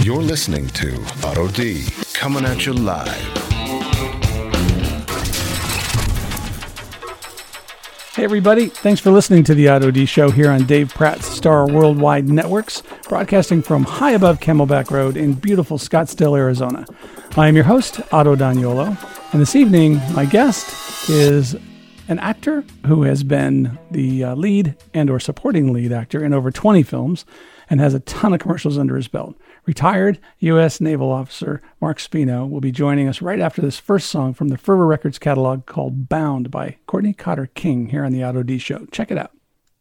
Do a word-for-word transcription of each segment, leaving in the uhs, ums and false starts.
You're listening to Otto D, coming at you live. Hey everybody, thanks for listening to the Otto D Show here on Dave Pratt's Star Worldwide Networks, broadcasting from high above Camelback Road in beautiful Scottsdale, Arizona. I am your host, Otto Daniolo, and this evening my guest is an actor who has been the uh, lead and or supporting lead actor in over twenty films and has a ton of commercials under his belt. Retired U S Naval Officer Mark Spino will be joining us right after this first song from the Fervor Records catalog called Bound by Courtney Cotter King here on the Otto D Show. Check it out.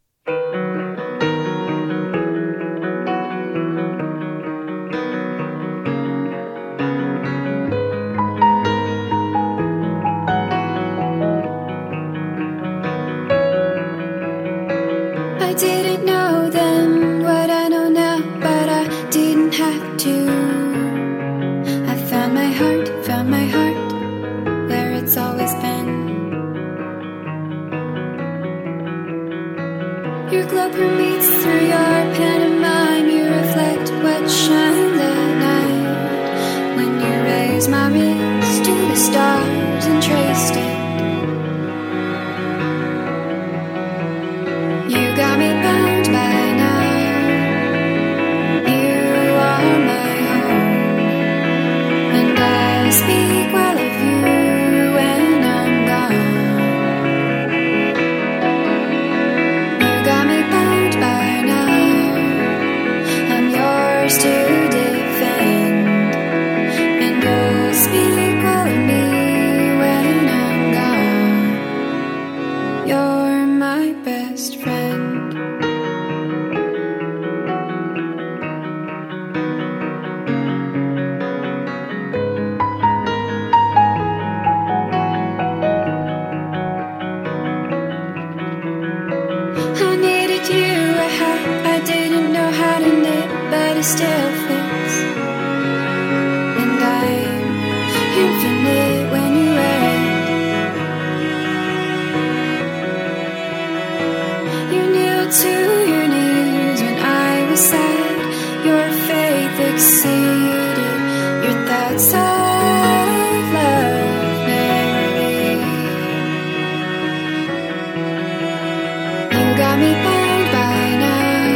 I didn't know then what I know now, but I didn't have to. I found my heart, found my heart, where it's always been. Your glow permeates through your pantomime. You reflect what shines at night. When you raise my wrist to the stars and traced it, you got me bound by now. You are my home, and I speak well of you when I'm gone. You got me bound by now. I'm yours to defend, and you'll speak well of me when I'm gone. You're my best friend. It still fits, and I'm infinite when you wear it. You kneeled to your knees when I was sad. Your faith exceeded your thoughts of love never leave. You got me bound by now.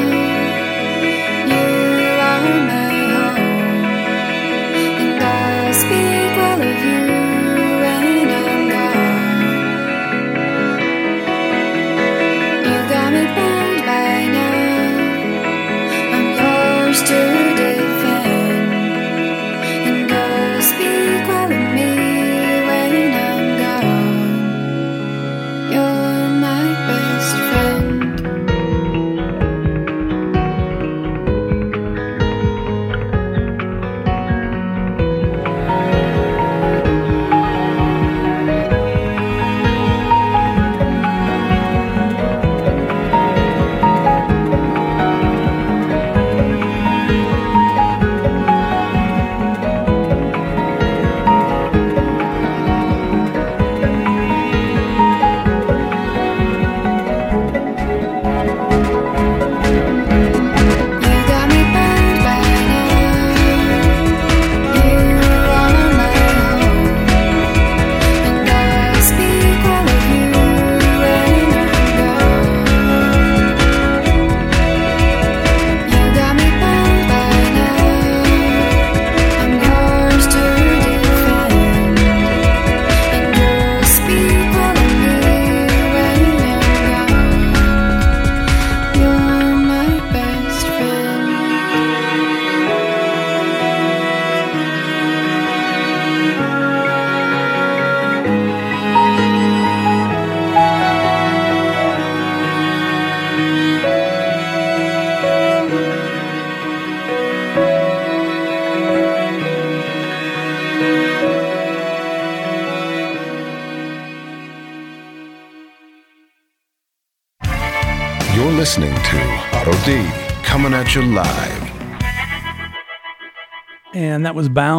Listening to Otto D, coming at you live. And that was Bound by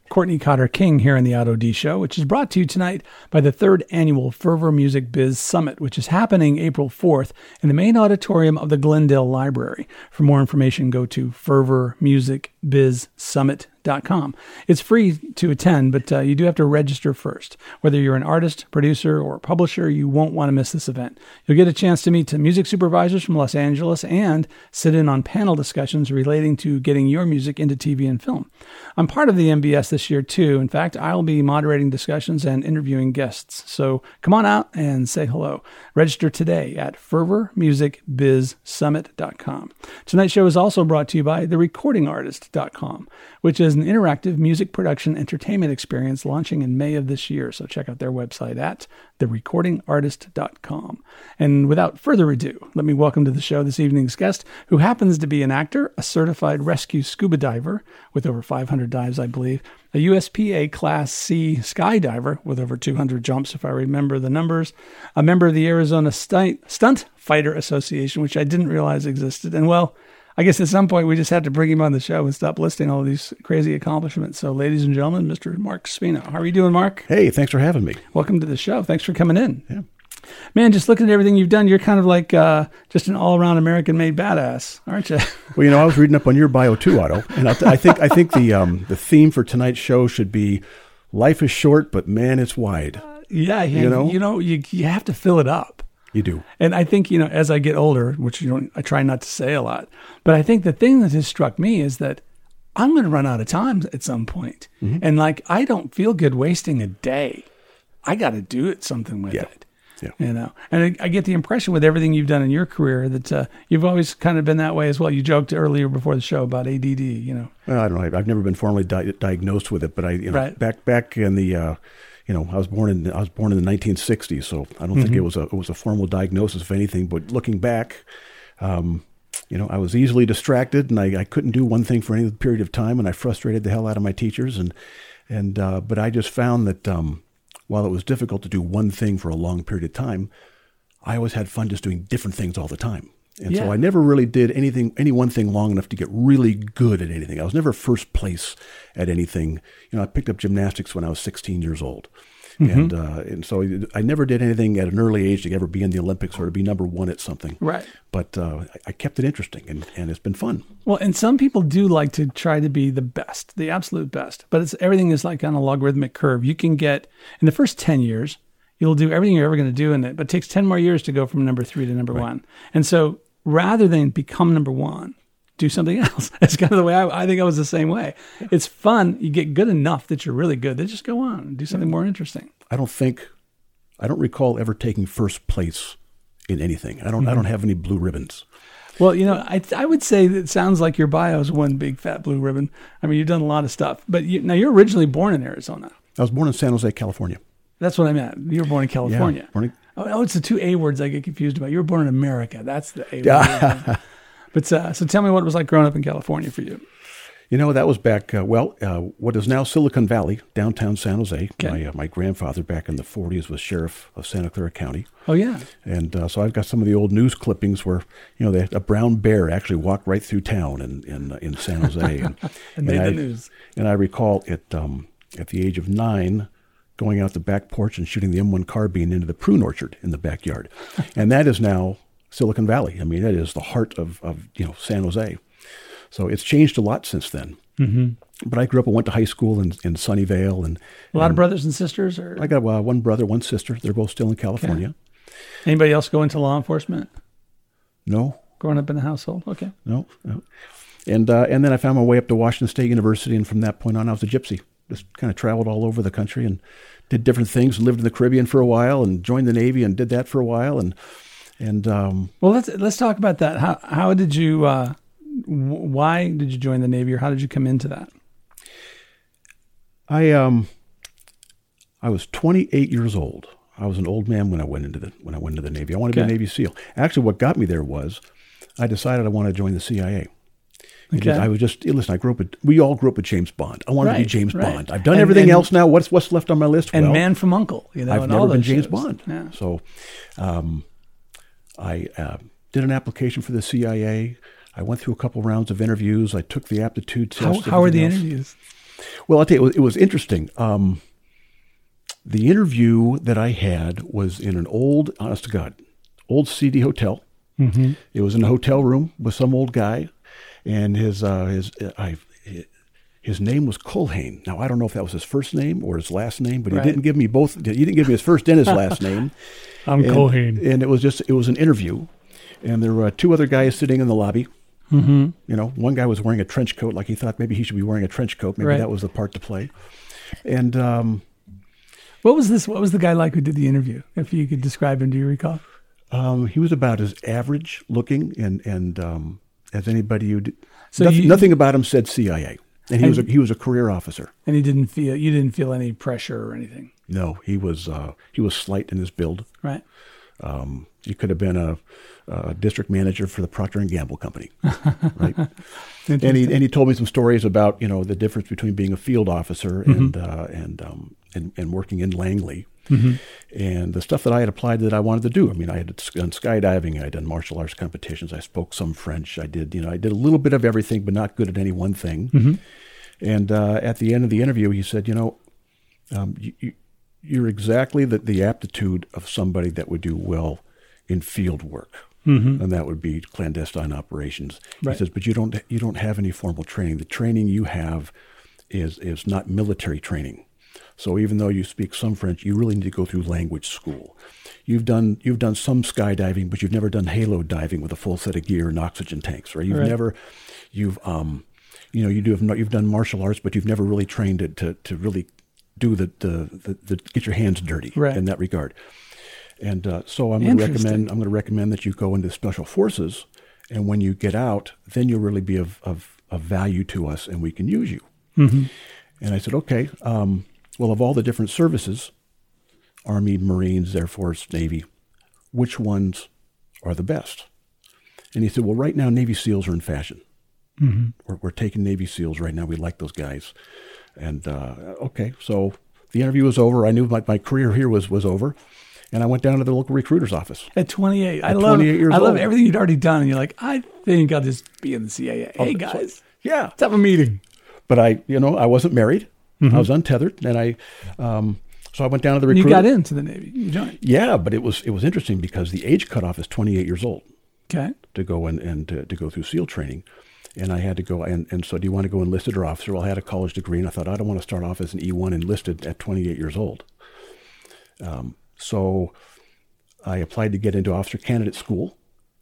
Courtney Cotter King here on the Otto D Show, which is brought to you tonight by the third annual Fervor Music Biz Summit, which is happening April fourth in the main auditorium of the Glendale Library. For more information, go to fervor music biz summit dot com. It's free to attend, but uh, you do have to register first. Whether you're an artist, producer, or publisher, you won't want to miss this event. You'll get a chance to meet music supervisors from Los Angeles and sit in on panel discussions relating to getting your music into T V and film. I'm part of the M B S this year, too. In fact, I'll be moderating discussions and interviewing guests. So come on out and say hello. Register today at fervor music biz summit dot com. Tonight's show is also brought to you by the recording artist dot com, which is an interactive music production entertainment experience launching in May of this year. So check out their website at the recording artist dot com. And without further ado, let me welcome to the show this evening's guest, who happens to be an actor, a certified rescue scuba diver with over five hundred dives, I believe, a U S P A Class C skydiver with over two hundred jumps, if I remember the numbers, a member of the Arizona Stunt, Stunt Fighter Association, which I didn't realize existed. And well, I guess at some point we just have to bring him on the show and stop listing all of these crazy accomplishments. So ladies and gentlemen, Mister Mark Spino. How are you doing, Mark? Hey, thanks for having me. Welcome to the show. Thanks for coming in. Yeah. Man, just looking at everything you've done, you're kind of like uh, just an all-around American-made badass, aren't you? Well, you know, I was reading up on your bio too, Otto, and I, th- I think I think the um, the theme for tonight's show should be "Life is short, but man, it's wide." Uh, yeah, you, you know, you know, you you have to fill it up. You do. And I think, you know, as I get older, which you don't, I try not to say a lot, but I think the thing that has struck me is that I'm going to run out of time at some point. Mm-hmm. And like, I don't feel good wasting a day. I got to do it something with yeah. it. Yeah. You know, and I, I get the impression with everything you've done in your career that uh, you've always kind of been that way as well. You joked earlier before the show about A D D, you know. Well, I don't know. I've never been formally di- diagnosed with it, but I, you know, right. back back in the, uh, you know, I was born in I was born in the nineteen sixties, so I don't mm-hmm. think it was a it was a formal diagnosis of anything. But looking back, um, you know, I was easily distracted, and I, I couldn't do one thing for any period of time, and I frustrated the hell out of my teachers, and and uh, but I just found that um, while it was difficult to do one thing for a long period of time, I always had fun just doing different things all the time. And yeah. so I never really did anything, any one thing long enough to get really good at anything. I was never first place at anything. You know, I picked up gymnastics when I was sixteen years old. Mm-hmm. And uh, and so I never did anything at an early age to ever be in the Olympics or to be number one at something. Right. But uh, I kept it interesting, and, and it's been fun. Well, and some people do like to try to be the best, the absolute best. But it's everything is like on a logarithmic curve. You can get, in the first ten years, you'll do everything you're ever going to do in it, but it takes ten more years to go from number three to number right. one. And so rather than become number one, do something else. That's kind of the way I, I think I was the same way. Yeah. It's fun. You get good enough that you're really good. Then just go on and do something yeah. more interesting. I don't think, I don't recall ever taking first place in anything. I don't, mm-hmm. I don't have any blue ribbons. Well, you know, I I would say that it sounds like your bio is one big fat blue ribbon. I mean, you've done a lot of stuff, but you, now you're originally born in Arizona. I was born in San Jose, California. That's what I meant. You were born in California. Yeah, born in, oh, it's the two A words I get confused about. You were born in America. That's the A word. But uh, so tell me what it was like growing up in California for you. You know, that was back, uh, well, uh, what is now Silicon Valley, downtown San Jose. Okay. My uh, my grandfather back in the forties was sheriff of Santa Clara County. Oh, yeah. And uh, so I've got some of the old news clippings where, you know, they, a brown bear actually walked right through town in in, uh, in San Jose. And, and made and the I, news. And I recall at, um, at the age of nine, going out the back porch and shooting the M one carbine into the prune orchard in the backyard. And that is now Silicon Valley. I mean, that is the heart of, of you know, San Jose. So it's changed a lot since then. Mm-hmm. But I grew up and went to high school in, in Sunnyvale. And a lot and of brothers and sisters? Or? I got uh, one brother, one sister. They're both still in California. Okay. Anybody else go into law enforcement? No. Growing up in the household? Okay. No. no. And uh, and then I found my way up to Washington State University, and from that point on, I was a gypsy. Just kind of traveled all over the country and did different things. Lived in the Caribbean for a while, and joined the Navy, and did that for a while. And and um, well, let's let's talk about that. How how did you? Uh, why did you join the Navy, or how did you come into that? I um I was twenty-eight years old. I was an old man when I went into the when I went into the Navy. I wanted okay. to be a Navy SEAL. Actually, what got me there was I decided I wanted to join the C I A. Okay. Just, I was just listen. I grew up with we all grew up with James Bond. I wanted right, to be James right. Bond. I've done and, everything and, else now. What's what's left on my list? And well, Man from U N C L E. You know, I've and never all been those James shows. Bond. Yeah. So, um, I uh, did an application for the C I A. I went through a couple rounds of interviews. I took the aptitude test. How, how were the else. interviews? Well, I'll tell you, it was, it was interesting. Um, the interview that I had was in an old, honest to God, old seedy hotel. Mm-hmm. It was in a hotel room with some old guy, and his uh, his uh, I, his name was Culhane. Now I don't know if that was his first name or his last name, but right. he didn't give me both. He didn't give me his first and his last name. I'm and, Culhane, and it was just it was an interview, and there were two other guys sitting in the lobby. Mm-hmm. You know, one guy was wearing a trench coat, like he thought maybe he should be wearing a trench coat. Maybe right. that was the part to play. And um, what was this? What was the guy like who did the interview? If you could describe him, do you recall? Um, he was about as average looking and and um, as anybody you did. So nothing, you, nothing about him said C I A, and he and, was a, he was a career officer. And he didn't feel you didn't feel any pressure or anything. No, he was uh, he was slight in his build. Right. Um, he could have been a, a district manager for the Procter and Gamble company, right? and he and he told me some stories about you know the difference between being a field officer mm-hmm. and uh, and, um, and and working in Langley. Mm-hmm. And the stuff that I had applied that I wanted to do. I mean, I had done skydiving, I had done martial arts competitions, I spoke some French, I did, you know, I did a little bit of everything, but not good at any one thing. Mm-hmm. And uh, at the end of the interview, he said, you know, um, you, you, you're exactly the, the aptitude of somebody that would do well in field work. Mm-hmm. And that would be clandestine operations. Right. He says, but you don't you don't have any formal training. The training you have is is not military training. So even though you speak some French, you really need to go through language school. You've done you've done some skydiving, but you've never done halo diving with a full set of gear and oxygen tanks, right? You've right. never, you've um, you know, you do have not, you've done martial arts, but you've never really trained it to to really do the the, the, the get your hands dirty right. in that regard. And uh, so I'm going to recommend I'm going to recommend that you go into special forces, and when you get out, then you'll really be of of, of value to us, and we can use you. Mm-hmm. And I said, okay. Um, Well, of all the different services, Army, Marines, Air Force, Navy, which ones are the best? And he said, well, right now, Navy SEALs are in fashion. Mm-hmm. We're, we're taking Navy SEALs right now. We like those guys. And, uh, okay, so the interview was over. I knew my, my career here was, was over. And I went down to the local recruiter's office. At twenty-eight. At I love, twenty-eight years I love old. everything you'd already done. And you're like, I think I'll just be in the C A A. Oh, Hey, guys. So, yeah. Let's have a meeting. But I, you know, I wasn't married. Mm-hmm. I was untethered, and I, um, so I went down to the recruiter. You got into the Navy. You joined. Yeah, but it was it was interesting because the age cutoff is twenty-eight years old. Okay. To go in and to, to go through SEAL training, and I had to go. And, and so, do you want to go enlisted or officer? Well, I had a college degree, and I thought I don't want to start off as an E one enlisted at twenty-eight years old. Um, so I applied to get into officer candidate school,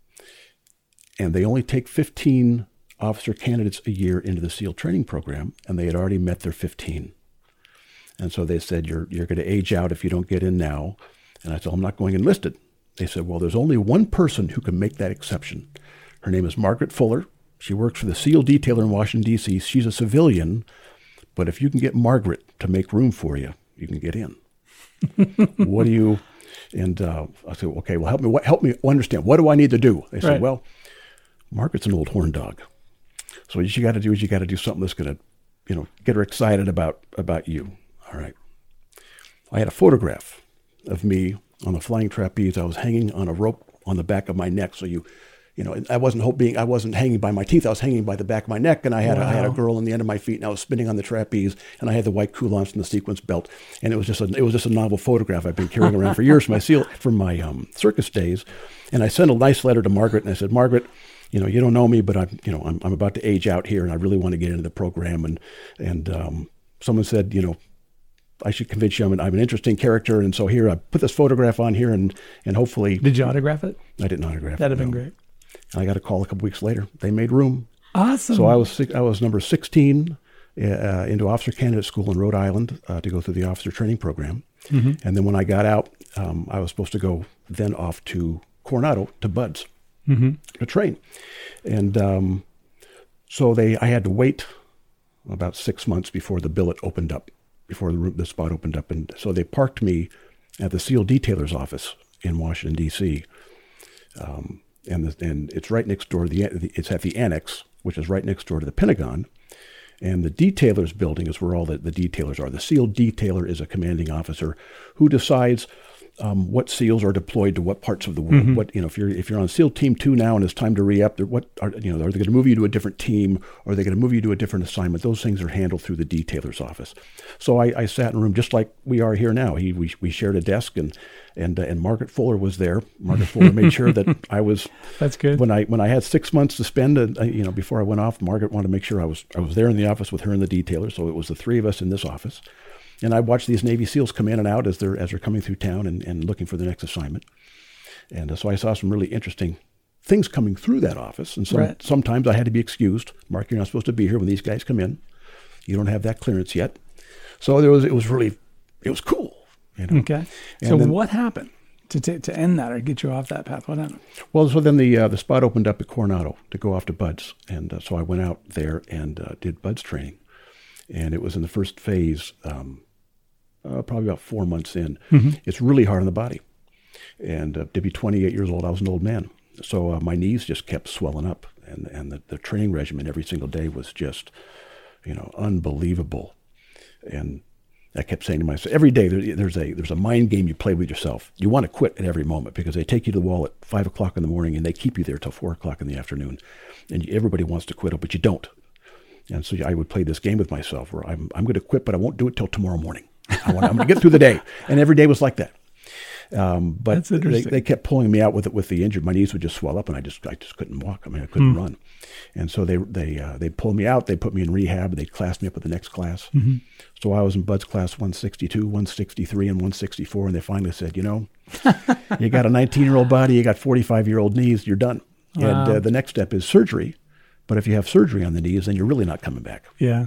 and they only take fifteen officer candidates a year into the SEAL training program, and they had already met their fifteen. And so they said, you're you're going to age out if you don't get in now. And I said, I'm not going enlisted. They said, well, there's only one person who can make that exception. Her name is Margaret Fuller. She works for the SEAL detailer in Washington, D C. She's a civilian, but if you can get Margaret to make room for you, you can get in. What do you, and uh, I said, okay, well, help me, help me understand. What do I need to do? They said, right. well, Margaret's an old horn dog. So what you got to do is you got to do something that's going to, you know, get her excited about, about you. All right. I had a photograph of me on a flying trapeze. I was hanging on a rope on the back of my neck. So you, you know, I wasn't hope being, I wasn't hanging by my teeth. I was hanging by the back of my neck, and I had, wow. a, I had a girl on the end of my feet, and I was spinning on the trapeze, and I had the white culottes and the sequence belt, and it was just a, it was just a novel photograph I've been carrying around for years from my seal, from my um, circus days. And I sent a nice letter to Margaret, and I said, Margaret, you know, you don't know me, but I'm, you know, I'm, I'm about to age out here, and I really want to get into the program. And and um, someone said, you know, I should convince you I'm an, I'm an interesting character, and so here I put this photograph on here, and and hopefully. Did you autograph it? I didn't autograph That'd it. That'd have no. been great. And I got a call a couple weeks later. They made room. Awesome. So I was I was number sixteen uh, into officer candidate school in Rhode Island uh, to go through the officer training program, mm-hmm. and then when I got out, um, I was supposed to go then off to Coronado to Buds. Mm-hmm. To train. And um, so they, I had to wait about six months before the billet opened up, before the, the spot opened up. And so they parked me at the SEAL detailer's office in Washington, D C. Um, and, the, and it's right next door to the, it's at the annex, which is right next door to the Pentagon. And the detailer's building is where all the, the detailers are. The SEAL detailer is a commanding officer who decides um, what SEALs are deployed to what parts of the world. Mm-hmm. What you know, if you're if you're on SEAL Team Two now and it's time to re-up, what are you know? Are they going to move you to a different team, or are they going to move you to a different assignment? Those things are handled through the detailer's office. So I, I sat in a room just like we are here now. He we we shared a desk, and and uh, and Margaret Fuller was there. Margaret Fuller made sure that I was. That's good. When I when I had six months to spend, uh, you know, before I went off, Margaret wanted to make sure I was I was there in the office with her and the detailer. So it was the three of us in this office. And I watched these Navy SEALs come in and out as they're as they're coming through town and, and looking for the next assignment. And uh, so I saw some really interesting things coming through that office. And some, right. sometimes I had to be excused. Mark, you're not supposed to be here when these guys come in. You don't have that clearance yet. So there was it was really it was cool. You know? Okay. And so then, what happened to t- to end that or get you off that path? What happened? Well, so then the uh, the spot opened up at Coronado to go off to BUD/S, and uh, so I went out there and uh, did BUD/S training, and it was in the first phase. Um, Uh, probably about four months in. Mm-hmm. It's really hard on the body. And uh, to be twenty-eight years old, I was an old man. So uh, my knees just kept swelling up. And, and the, the training regimen every single day was just, you know, unbelievable. And I kept saying to myself, every day there, there's a there's a mind game you play with yourself. You want to quit at every moment because they take you to the wall at five o'clock in the morning and they keep you there till four o'clock in the afternoon. And you, everybody wants to quit, but you don't. And so I would play this game with myself where I'm I'm going to quit, but I won't do it till tomorrow morning. I want, I'm going to get through the day. And every day was like that. Um, but That's they, interesting. they kept pulling me out with it with the injured. My knees would just swell up, and I just I just couldn't walk. I mean, I couldn't Mm. run. And so they they uh, they pulled me out. They put me in rehab. And they classed me up with the next class. Mm-hmm. So I was in BUD/S class one sixty-two, one sixty-three, and one sixty-four. And they finally said, you know, you got a nineteen-year-old body, you got forty-five-year-old knees, you're done. Wow. And uh, the next step is surgery. But if you have surgery on the knees, then you're really not coming back. Yeah.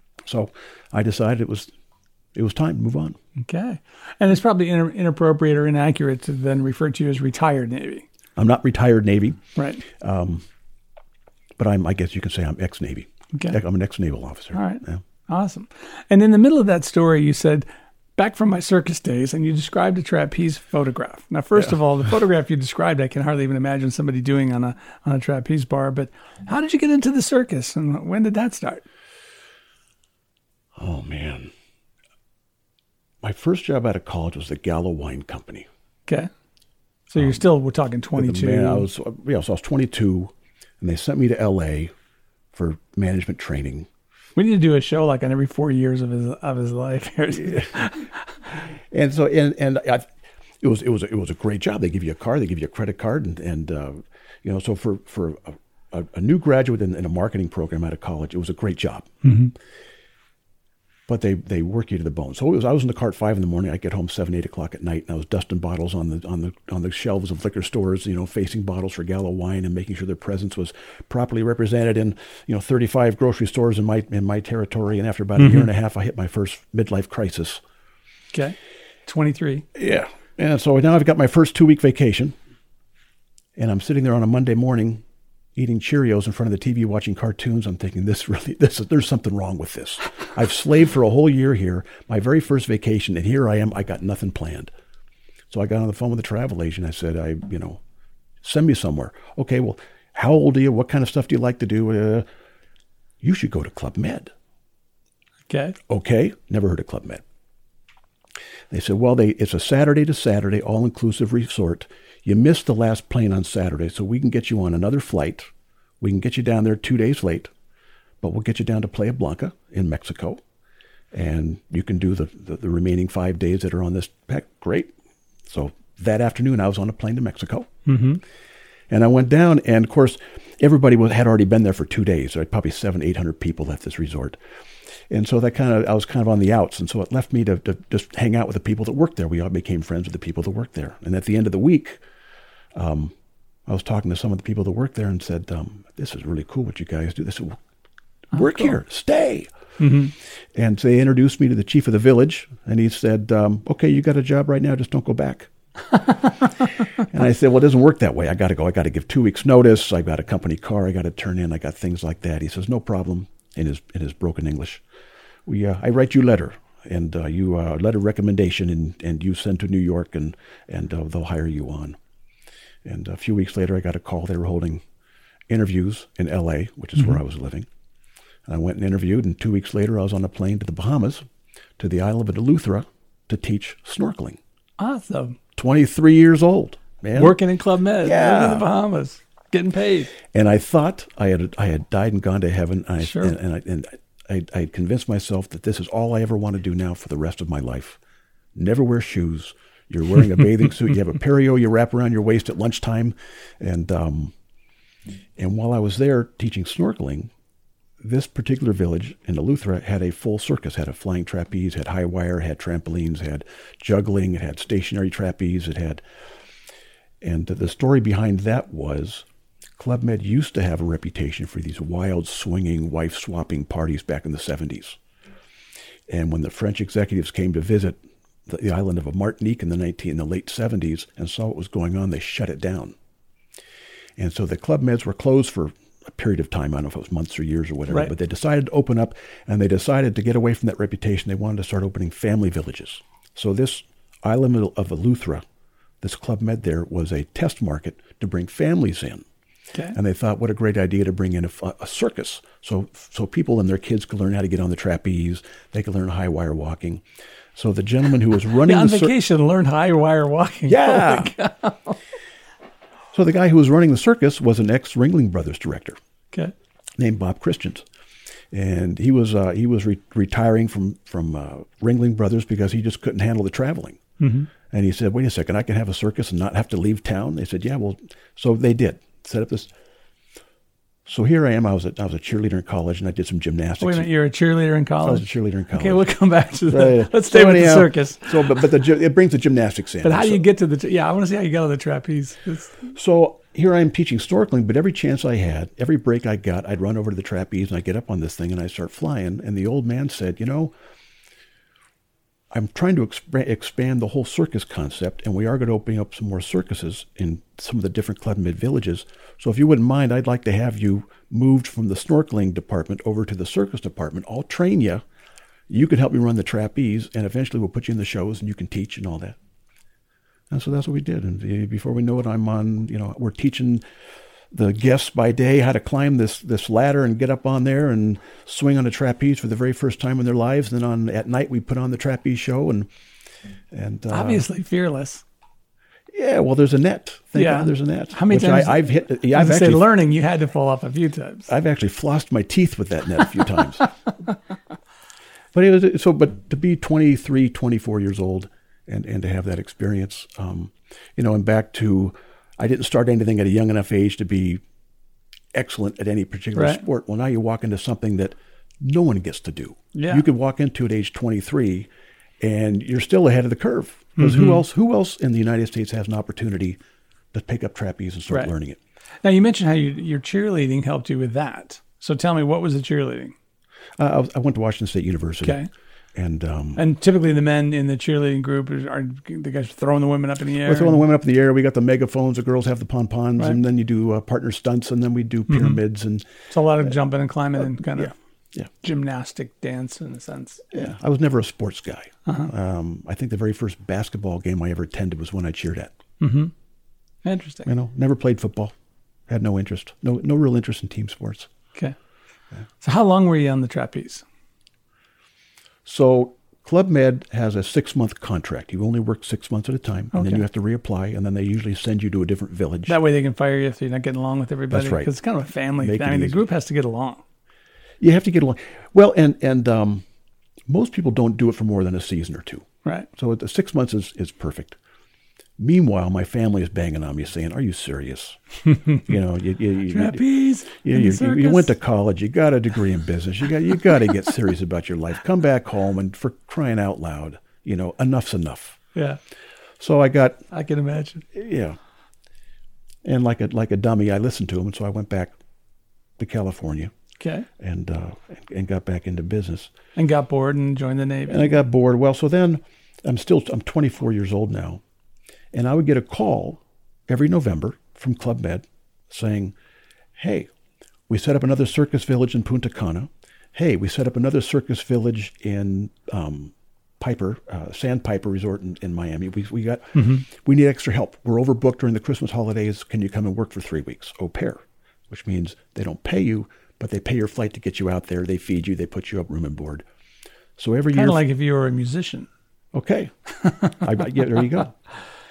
So I decided it was it was time to move on. Okay. And it's probably in, inappropriate or inaccurate to then refer to you as retired Navy. I'm not retired Navy. Right. Um, but I'm, I guess you could say I'm ex-Navy. Okay. I'm an ex-naval officer. All right. Yeah. Awesome. And in the middle of that story, you said, back from my circus days, and you described a trapeze photograph. Now, first Yeah. of all, the photograph you described, I can hardly even imagine somebody doing on a on a trapeze bar. But how did you get into the circus, and when did that start? Oh, man. My first job out of college was the Gallo Wine Company. Okay. So you're still, we're talking twenty-two. Man, I was, yeah, so I was twenty-two, and they sent me to L A for management training. We need to do a show like on every four years of his of his life. And so, and and I, it was it was it was a great job. They give you a car, they give you a credit card, and and uh, you know, so for for a, a, a new graduate in, in a marketing program out of college, it was a great job. Mm-hmm. But they, they work you to the bone. So it was, I was in the car at five in the morning. I'd get home seven, eight o'clock at night, and I was dusting bottles on the on the on the shelves of liquor stores. You know, facing bottles for Gallo Wine and making sure their presence was properly represented in you know thirty-five grocery stores in my in my territory. And after about Mm-hmm. a year and a half, I hit my first midlife crisis. Okay. twenty-three. Yeah, and so now I've got my first two week vacation, and I'm sitting there on a Monday morning, eating Cheerios in front of the T V, watching cartoons. I'm thinking, this really, this is, there's something wrong with this. I've slaved for a whole year here, my very first vacation, and here I am. I got nothing planned. So I got on the phone with the travel agent. I said, I, you know, send me somewhere. Okay, well, how old are you? What kind of stuff do you like to do? Uh, you should go to Club Med. Okay. Okay, never heard of Club Med. They said, well, they it's a Saturday to Saturday all-inclusive resort. You missed the last plane on Saturday, so we can get you on another flight. We can get you down there two days late, but we'll get you down to Playa Blanca in Mexico, and you can do the, the, the remaining five days that are on this pack. Great. So that afternoon, I was on a plane to Mexico, Mm-hmm. and I went down, and of course, everybody was, had already been there for two days. There had probably seven, eight hundred people left this resort. And so that kind of, I was kind of on the outs. And so it left me to, to just hang out with the people that worked there. We all became friends with the people that worked there. And at the end of the week, um, I was talking to some of the people that worked there and said, um, this is really cool what you guys do. They said, work cool. here, stay. Mm-hmm. And so they introduced me to the chief of the village. And he said, um, okay, you got a job right now. Just don't go back. And I said, well, it doesn't work that way. I got to go. I got to give two weeks notice. I got a company car I got to turn in. I got things like that. He says, no problem, in his in his broken English. We uh, I write you a letter, and uh, you uh, letter recommendation, and, and you send to New York, and and uh, they'll hire you on. And a few weeks later, I got a call. They were holding interviews in L A, which is mm-hmm. where I was living. And I went and interviewed, and two weeks later, I was on a plane to the Bahamas, to the Isle of Eleuthera, to teach snorkeling. Awesome. twenty-three years old, man. Working in Club Med, Yeah. living in the Bahamas, getting paid. And I thought I had I had died and gone to heaven. And I, Sure. and, and I and I, I had convinced myself that this is all I ever want to do now for the rest of my life. Never wear shoes. You're wearing a bathing suit. You have a perio you wrap around your waist at lunchtime, and um, and while I was there teaching snorkeling, this particular village in Eleuthera had a full circus. Had a flying trapeze, had high wire, had trampolines, had juggling, it had stationary trapeze, it had. And the story behind that was, Club Med used to have a reputation for these wild, swinging, wife-swapping parties back in the seventies. And when the French executives came to visit the, the island of Martinique in the nineteen, in the late seventies and saw what was going on, they shut it down. And so the Club Meds were closed for a period of time. I don't know if it was months or years or whatever, Right. but they decided to open up, and they decided to get away from that reputation. They wanted to start opening family villages. So this island of Eleuthera, this Club Med there, was a test market to bring families in. Okay. And they thought, what a great idea to bring in a, a circus. So so people and their kids could learn how to get on the trapeze. They could learn high wire walking. So the gentleman who was running Yeah, on the cir- vacation, learned high wire walking. Yeah. Holy cow. So the guy who was running the circus was an ex-Ringling Brothers director Okay. named Bob Christians. And he was uh, he was re- retiring from, from uh, Ringling Brothers because he just couldn't handle the traveling. Mm-hmm. And he said, wait a second, I can have a circus and not have to leave town? They said, yeah, well, so they did. Set up this. So here I am. I was a, I was a cheerleader in college, and I did some gymnastics. Wait a minute, you're a cheerleader in I was a college? cheerleader in college. Okay, we'll come back to that. Right. Let's stay So with anyhow, the circus. So, but but the gy- it brings the gymnastics in. But how do so, you get to the, yeah, I want to see how you got on the trapeze. It's- So here I am teaching snorkeling, but every chance I had, every break I got, I'd run over to the trapeze and I'd get up on this thing and I'd start flying. And the old man said, you know, I'm trying to exp- expand the whole circus concept, and we are going to open up some more circuses in some of the different Club Med villages. So if you wouldn't mind, I'd like to have you moved from the snorkeling department over to the circus department. I'll train you. You can help me run the trapeze, and eventually we'll put you in the shows and you can teach and all that. And so that's what we did. And before we know it, I'm on, you know, we're teaching the guests by day how to climb this this ladder and get up on there and swing on a trapeze for the very first time in their lives. And then on at night we put on the trapeze show and and uh, Obviously fearless. yeah. Well, there's a net. Thank Yeah. God there's a net. How many which times- I, I've hit? Yeah, I I've was gonna say, actually learning, you had to fall off a few times. I've actually flossed my teeth with that net a few times. But it was so. But to be twenty-three, twenty-four years old and and to have that experience, um, you know, and back to. I didn't start anything at a young enough age to be excellent at any particular Right. sport. Well, now you walk into something that no one gets to do. Yeah. You could walk into at age twenty-three and you're still ahead of the curve. Because Mm-hmm. who else who else in the United States has an opportunity to pick up trapeze and start Right. learning it? Now, you mentioned how you, your cheerleading helped you with that. So tell me, what was the cheerleading? Uh, I, was, I went to Washington State University. Okay. And um, And typically the men in the cheerleading group are, are the guys throwing the women up in the air. we're throwing the women up in the air. We got the megaphones. The girls have the pom-poms. Right. And then you do uh, partner stunts. And then we do pyramids. And It's a lot of jumping and climbing and kind of yeah. Yeah. gymnastic dance in a sense. Yeah, I was never a sports guy. Uh-huh. Um, I think the very first basketball game I ever attended was one I cheered at. Interesting. You know, never played football. Had no interest. No, no real interest in team sports. Okay. So how long were you on the trapeze? So Club Med has a six-month contract. You only work six months at a time, and then Okay. you have to reapply, and then they usually send you to a different village. That way they can fire you if you're not getting along with everybody. That's right. Because it's kind of a family Make thing. I it mean, the easy. group has to get along. You have to get along. Well, and and um, most people don't do it for more than a season or two. Right. So the six months is, is perfect. Meanwhile, my family is banging on me saying, "Are you serious? you know, you, you, you, Trapeze. you, in the you, you, circus. you went to college. You got a degree in business. You got you got to get serious about your life. Come back home and for crying out loud, you know, enough's enough." Yeah. So I got I can imagine. yeah, and like a like a dummy, I listened to him, and so I went back to California Okay. and uh, and got back into business. And got bored and joined the Navy. And I got bored. Well, so then I'm still, I'm twenty-four years old now. And I would get a call every November from Club Med saying, "Hey, we set up another circus village in Punta Cana. Hey, we set up another circus village in um, Piper, uh, Sandpiper Resort in, in Miami. We, we got, we need extra help. We're overbooked during the Christmas holidays. Can you come and work for three weeks? Au pair," which means they don't pay you, but they pay your flight to get you out there. They feed you. They put you up room and board. So every year, Kind of like if you were a musician. okay, I, yeah, there you go.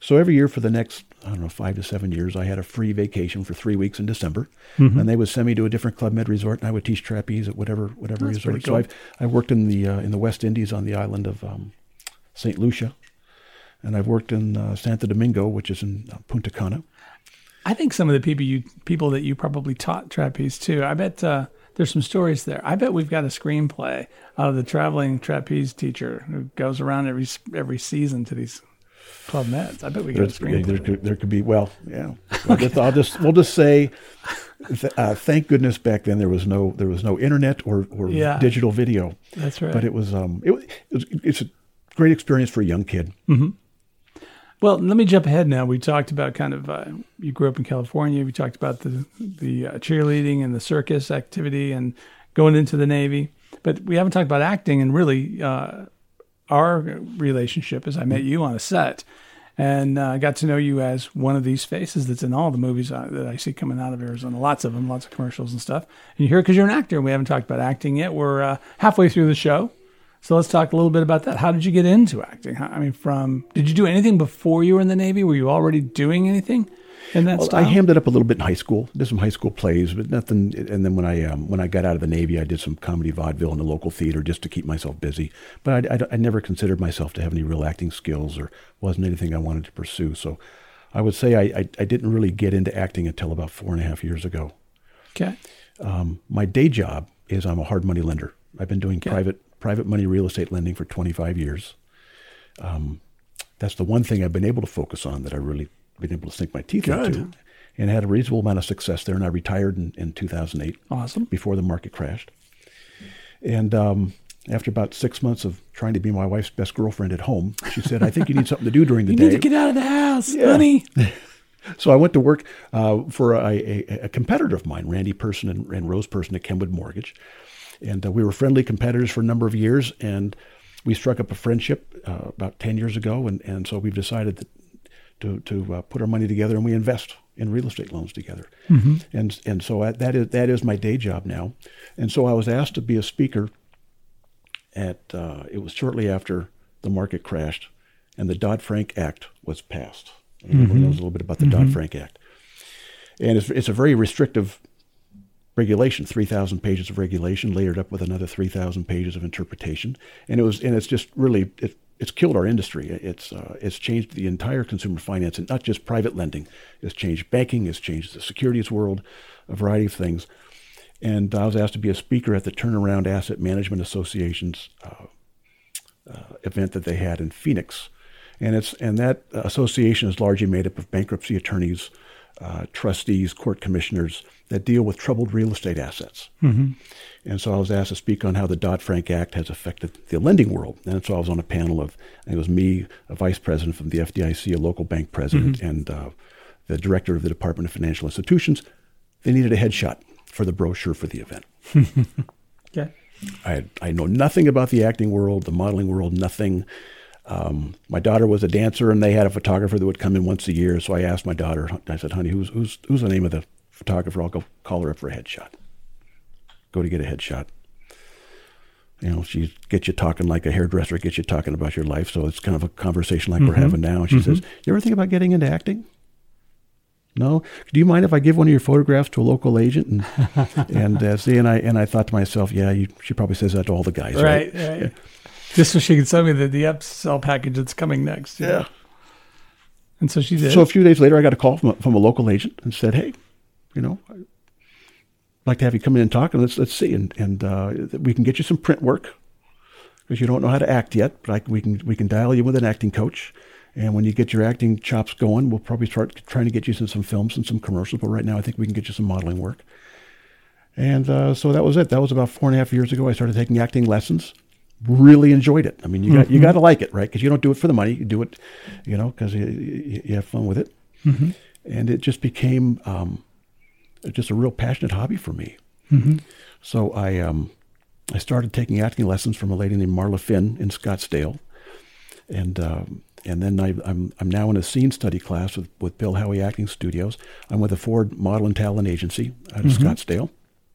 So every year for the next, I don't know, five to seven years, I had a free vacation for three weeks in December. Mm-hmm. And they would send me to a different Club Med resort, and I would teach trapeze at whatever whatever That's resort. cool. So I've, I've worked in the uh, in the West Indies on the island of um, Saint Lucia. And I've worked in uh, Santo Domingo, which is in uh, Punta Cana. I think some of the people you people that you probably taught trapeze too, I bet uh, there's some stories there. I bet we've got a screenplay of the traveling trapeze teacher who goes around every every season to these Club Meds. I bet we got There's, a screenplay. there, could, there could be, well, yeah. I'll just, I'll just we'll just say, th- uh, thank goodness back then there was no there was no internet or, or Yeah. digital video. That's right. But it was um it, was- it was it's a great experience for a young kid. Mm-hmm. Well, let me jump ahead now. We talked about kind of, uh, you grew up in California. We talked about the the uh, cheerleading and the circus activity and going into the Navy. But we haven't talked about acting and really uh, our relationship as I met you on a set. And I uh, got to know you as one of these faces that's in all the movies uh, that I see coming out of Arizona. Lots of them, lots of commercials and stuff. And you're here because you're an actor. We haven't talked about acting yet. We're uh, halfway through the show. So let's talk a little bit about that. How did you get into acting? How, I mean, from did you do anything before you were in the Navy? Were you already doing anything in that Well, style? I hammed it up a little bit in high school. Did some high school plays, but nothing. And then when I um, when I got out of the Navy, I did some comedy vaudeville in the local theater just to keep myself busy. But I, I, I never considered myself to have any real acting skills, or wasn't anything I wanted to pursue. So I would say I, I, I didn't really get into acting until about four and a half years ago. Okay. Um, my day job is I'm a hard money lender. I've been doing Okay. private private money real estate lending for twenty-five years. Um, that's the one thing I've been able to focus on that I really been able to sink my teeth Good. into, and had a reasonable amount of success there. And I retired in, in two thousand eight, Awesome. before the market crashed. And um, after about six months of trying to be my wife's best girlfriend at home, she said, "I think you need something to do during the You day." need to get out of the house, Yeah. honey. So I went to work uh, for a, a, a competitor of mine, Randy Person and, and Rose Person at Kenwood Mortgage. And uh, we were friendly competitors for a number of years, and we struck up a friendship uh, about ten years ago. And, and so we've decided that, to, to uh, put our money together, and we invest in real estate loans together. Mm-hmm. And and so I, that is that is my day job now. And so I was asked to be a speaker at, uh, it was shortly after the market crashed and the Dodd-Frank Act was passed. Everyone mm-hmm. knows a little bit about the mm-hmm. Dodd-Frank Act. And it's, it's a very restrictive regulation, three thousand pages of regulation layered up with another three thousand pages of interpretation. And it was, and it's just really, it, it's killed our industry. It's, uh, it's changed the entire consumer finance, and not just private lending. It's changed banking, it's changed the securities world, a variety of things. And I was asked to be a speaker at the Turnaround Asset Management Association's uh, uh, event that they had in Phoenix. And it's, and that association is largely made up of bankruptcy attorneys, uh, trustees, court commissioners that deal with troubled real estate assets. Mm-hmm. And so I was asked to speak on how the Dodd-Frank Act has affected the lending world. And so I was on a panel of, it was me, a vice president from the F D I C, a local bank president, mm-hmm. and uh, the director of the Department of Financial Institutions. They needed a headshot for the brochure for the event. Okay. I, I know nothing about the acting world, the modeling world, nothing. Um, my daughter was a dancer, and they had a photographer that would come in once a year. So I asked my daughter, I said, honey, who's, who's, who's the name of the photographer? I'll go call her up for a headshot. Go to get a headshot. You know, she gets you talking like a hairdresser gets you talking about your life. So it's kind of a conversation like mm-hmm. we're having now. And she mm-hmm. says, you ever think about getting into acting? No. Do you mind if I give one of your photographs to a local agent? And and uh, see, and I and I thought to myself, yeah, you, she probably says that to all the guys, right? Right. right. Yeah. Just so she can send me the, the upsell package that's coming next. Yeah. Know? And so she did. So a few days later, I got a call from a, from a local agent and said, hey, you know, I'd like to have you come in and talk, and let's let's see, and and uh, we can get you some print work because you don't know how to act yet, but I, we can we can dial you with an acting coach. And when you get your acting chops going, we'll probably start trying to get you some, some films and some commercials. But right now, I think we can get you some modeling work. And uh, so that was it. That was about four and a half years ago. I started taking acting lessons. Really enjoyed it. I mean, you got mm-hmm. you got to like it, right? Because you don't do it for the money. You do it, you know, because you, you, you have fun with it. Mm-hmm. And it just became um, just a real passionate hobby for me. Mm-hmm. So I um, I started taking acting lessons from a lady named Marla Finn in Scottsdale, and. Um, And then I, I'm I'm now in a scene study class with, with Bill Howie Acting Studios. I'm with the Ford Model and Talent Agency out of mm-hmm. Scottsdale,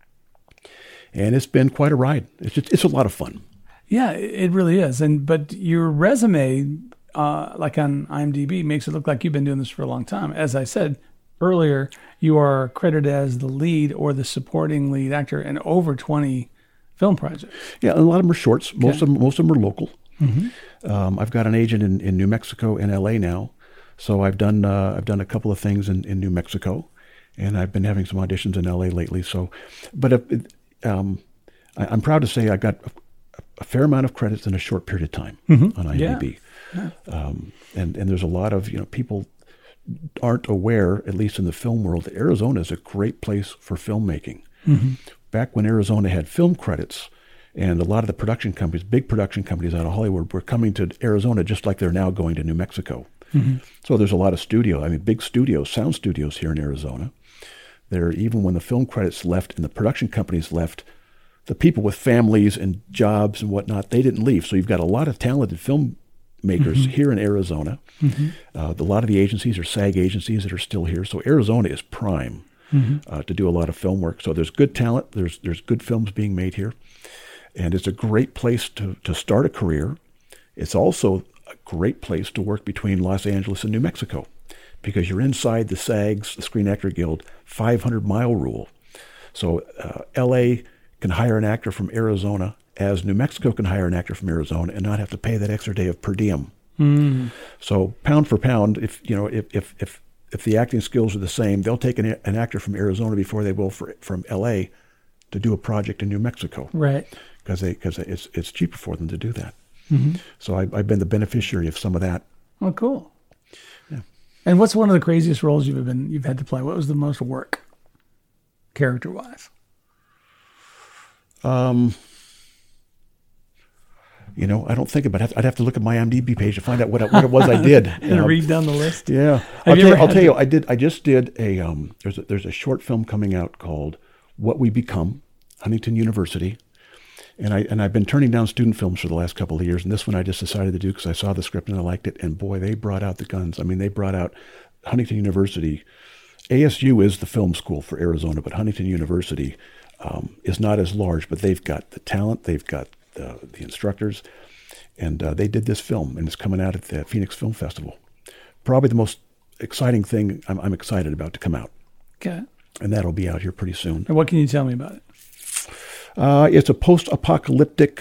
and it's been quite a ride. It's just, it's a lot of fun. Yeah, it really is. And but your resume uh, like on IMDb, makes it look like you've been doing this for a long time. As I said earlier, you are credited as the lead or the supporting lead actor in over twenty film projects. Yeah, a lot of them are shorts. Most Okay. of them, most of them are local. Mm-hmm. Um, I've got an agent in, in New Mexico and L A now, so I've done uh, I've done a couple of things in, in New Mexico, and I've been having some auditions in L A lately. So, but if, it, um, I, I'm proud to say I got a, a fair amount of credits in a short period of time Mm-hmm. on IMDb, Yeah. um, and and there's a lot of you know people aren't aware, at least in the film world, that Arizona is a great place for filmmaking. Mm-hmm. Back when Arizona had film credits, and a lot of the production companies, big production companies out of Hollywood, were coming to Arizona just like they're now going to New Mexico. Mm-hmm. So there's a lot of studio, I mean, big studios, sound studios here in Arizona. There, even when the film credits left and the production companies left, the people with families and jobs and whatnot, they didn't leave. So you've got a lot of talented filmmakers mm-hmm. here in Arizona. Mm-hmm. Uh, a lot of the agencies are SAG agencies that are still here. So Arizona is prime mm-hmm. uh, to do a lot of film work. So there's good talent. There's there's good films being made here. And it's a great place to, to start a career. It's also a great place to work between Los Angeles and New Mexico because you're inside the SAGs, the Screen Actor Guild, five hundred mile rule. So uh, L A can hire an actor from Arizona as New Mexico can hire an actor from Arizona and not have to pay that extra day of per diem. Mm. So pound for pound, if you know if if if, if the acting skills are the same, they'll take an, an actor from Arizona before they will for, from L A to do a project in New Mexico. Right. Because they because it's it's cheaper for them to do that. Mm-hmm. So I, I've been the beneficiary of some of that. Oh, cool. Yeah. And what's one of the craziest roles you've been you've had to play? What was the most work, character wise? Um. You know, I don't think about it. I'd have to look at my IMDb page to find out what, I, what it was I did. And you know. read down the list. Yeah, Have I'll you tell, you, ever I'll had tell to- you, I did. I just did a. Um, there's a, there's a short film coming out called "What We Become," Huntington University, and I and I've been turning down student films for the last couple of years, and this one I just decided to do because I saw the script and I liked it, and boy, they brought out the guns. I mean, they brought out Huntington University. A S U is the film school for Arizona, but Huntington University um, is not as large, but they've got the talent, they've got the, the instructors. And uh, they did this film, and it's coming out at the Phoenix Film Festival. Probably the most exciting thing I'm, I'm excited about to come out. Okay. And that'll be out here pretty soon. And what can you tell me about it? Uh, it's a post-apocalyptic,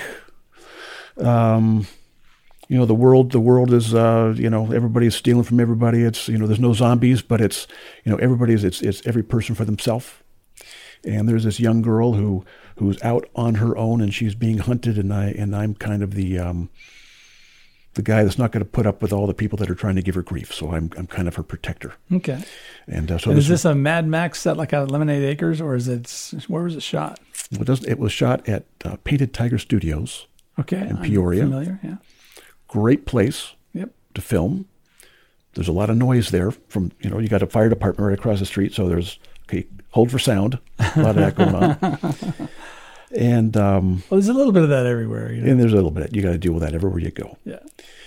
um, you know, the world, the world is, uh, you know, everybody's stealing from everybody. It's, you know, there's no zombies, but it's, you know, everybody's, it's, it's every person for themselves. And there's this young girl who who's out on her own, and she's being hunted, and I and I'm kind of the um, the guy that's not going to put up with all the people that are trying to give her grief. So I'm I'm kind of her protector. Okay. And uh, so And this is this a Mad Max set like a Lemonade Acres, or is it where was it shot? it, does, it was shot at uh, Painted Tiger Studios. Okay. In I'm Peoria. Familiar. Yeah. Great place Yep. to film. There's a lot of noise there. From you know, you got a fire department right across the street, so there's okay. Hold for sound. A lot of that going on. And um, Well, there's a little bit of that everywhere. You know? and there's a little bit. You got to deal with that everywhere you go. Yeah.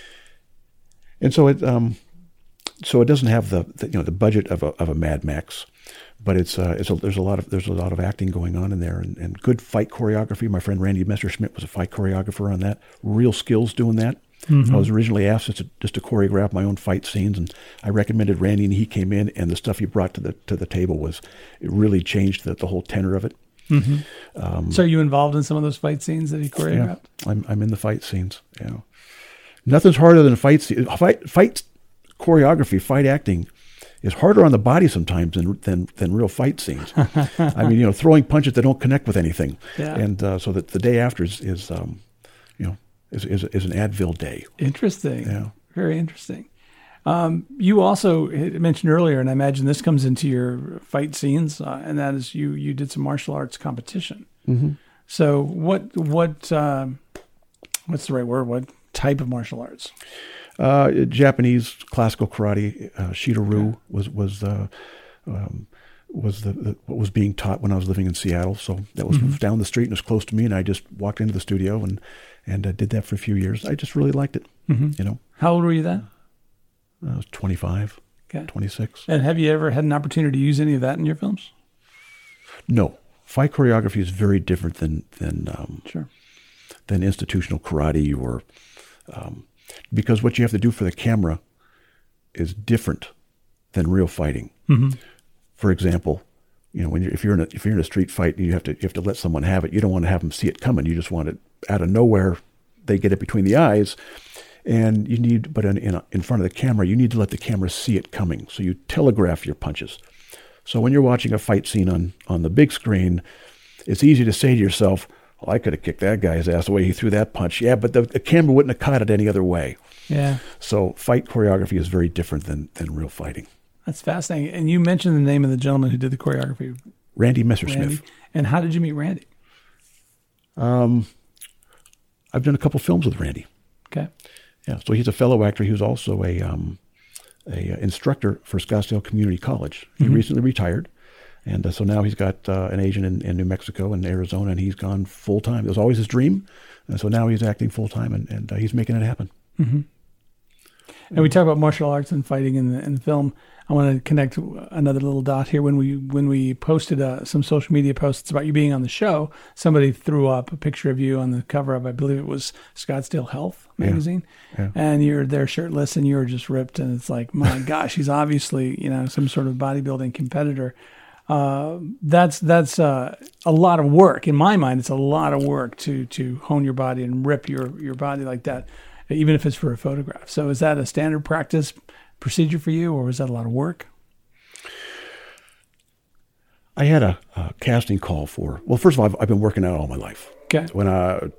And so it um, so it doesn't have the, the you know the budget of a of a Mad Max, but it's uh, it's a, there's a lot of there's a lot of acting going on in there, and, and good fight choreography. My friend Randy Messerschmidt was a fight choreographer on that. Real skills doing that. Mm-hmm. I was originally asked just to, just to choreograph my own fight scenes, and I recommended Randy, and he came in, and the stuff he brought to the to the table was it really changed the, the whole tenor of it. Mm-hmm. Um, so are you involved in some of those fight scenes that he choreographed? Yeah, I'm I'm in the fight scenes. Yeah, nothing's harder than a fight scene. Fight fight choreography, fight acting is harder on the body sometimes than than, than real fight scenes. I mean, you know, throwing punches that don't connect with anything, yeah. and uh, so that the day after is, is um, you know. Is, is is an Advil day. Interesting. Yeah. Very interesting. Um, you also mentioned earlier, and I imagine this comes into your fight scenes, uh, and that is you you did some martial arts competition. Mm-hmm. So what what um, what's the right word? What type of martial arts? Uh, Japanese classical karate. Uh, Shido-ryu was was uh, um, was the, the what was being taught when I was living in Seattle. So that was mm-hmm. down the street and it was close to me, and I just walked into the studio and. And I did that for a few years. I just really liked it, mm-hmm. you know. How old were you then? I was twenty-five, okay. twenty-six. And have you ever had an opportunity to use any of that in your films? No. Fight choreography is very different than than um, sure. than institutional karate or, um, because what you have to do for the camera is different than real fighting. Mm-hmm. For example, you know, when you're, if you're in a if you're in a street fight, you have to you have to let someone have it. You don't want to have them see it coming. You just want it out of nowhere. They get it between the eyes, and you need. But in in, a, in front of the camera, you need to let the camera see it coming. So you telegraph your punches. So when you're watching a fight scene on on the big screen, it's easy to say to yourself, "Well, I could have kicked that guy's ass the way he threw that punch." Yeah, but the, the camera wouldn't have caught it any other way. Yeah. So fight choreography is very different than than real fighting. That's fascinating. And you mentioned the name of the gentleman who did the choreography. Randy Messersmith. Randy. And how did you meet Randy? Um, I've done a couple films with Randy. Okay. Yeah. So he's a fellow actor. He was also a um, a instructor for Scottsdale Community College. He Mm-hmm. recently retired. And uh, so now he's got uh, an agent in, in New Mexico and Arizona, and he's gone full time. It was always his dream. And so now he's acting full time, and, and uh, he's making it happen. Mm-hmm. And we talk about martial arts and fighting in the, in the film. I want to connect another little dot here. When we when we posted uh, some social media posts about you being on the show, somebody threw up a picture of you on the cover of, I believe it was Scottsdale Health magazine, Yeah. Yeah. and you're there shirtless and you're just ripped, and it's like, my gosh, he's obviously, you know, some sort of bodybuilding competitor. Uh, that's that's uh, a lot of work. In my mind, it's a lot of work to to hone your body and rip your, your body like that, even if it's for a photograph. So is that a standard practice procedure for you, or was that a lot of work? I had a, a casting call for, well, first of all, I've, I've been working out all my life. Okay. When I,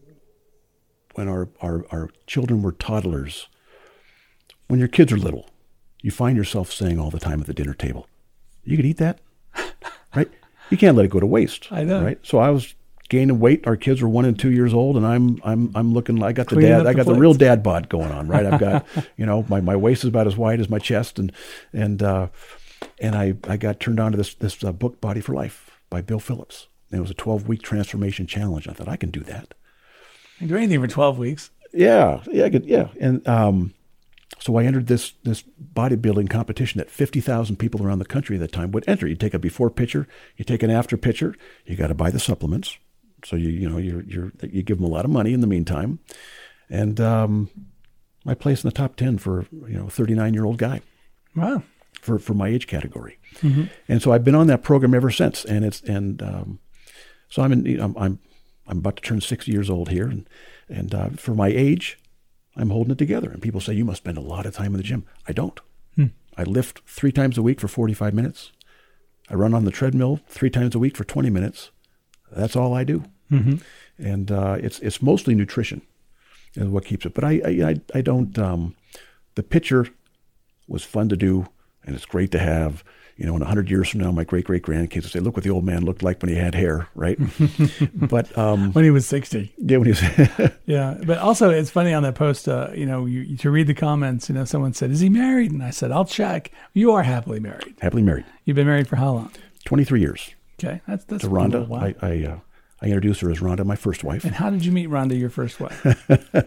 when our, our, our children were toddlers, when your kids are little, you find yourself saying all the time at the dinner table, you could eat that, right? You can't let it go to waste. I know. Right? So I was gaining weight. Our kids were one and two years old, and I'm I'm I'm looking. I got the Cleaning dad. up I the got the plates. real dad bod going on, right? I've got, you know, my, my waist is about as wide as my chest, and and uh, and I I got turned on to this this uh, book, Body for Life, by Bill Phillips. And it was a twelve week transformation challenge. I thought I can do that. I can do anything for twelve weeks. Yeah, yeah, I could, yeah. And um, so I entered this this bodybuilding competition that fifty thousand people around the country at the time would enter. You take a before picture, you take an after picture. You got to buy the supplements. So you you know you're you're you give them a lot of money in the meantime, and um, I placed in the top ten for you know a thirty-nine year old guy. Wow. For for my age category, Mm-hmm. and so I've been on that program ever since. And it's and um, so I'm in you know, I'm, I'm I'm about to turn sixty years old here, and and uh, for my age, I'm holding it together. And people say you must spend a lot of time in the gym. I don't. Hmm. I lift three times a week for forty-five minutes. I run on the treadmill three times a week for twenty minutes. That's all I do. Mm-hmm. And uh, it's it's mostly nutrition is what keeps it. But I I, I, I don't. Um, the picture was fun to do, and it's great to have. You know, in a hundred years from now, my great great grandkids will say, "Look what the old man looked like when he had hair." Right? But um, When he was sixty. yeah, when he was Yeah, but also it's funny on that post. Uh, you know, you, to read the comments. You know, someone said, "Is he married?" And I said, "I'll check." You are happily married. happily married, You've been married for how long? twenty-three years. Okay, that's that's To a little Rhonda, while. I I, uh, I introduced her as Rhonda, my first wife. And how did you meet Rhonda, your first wife?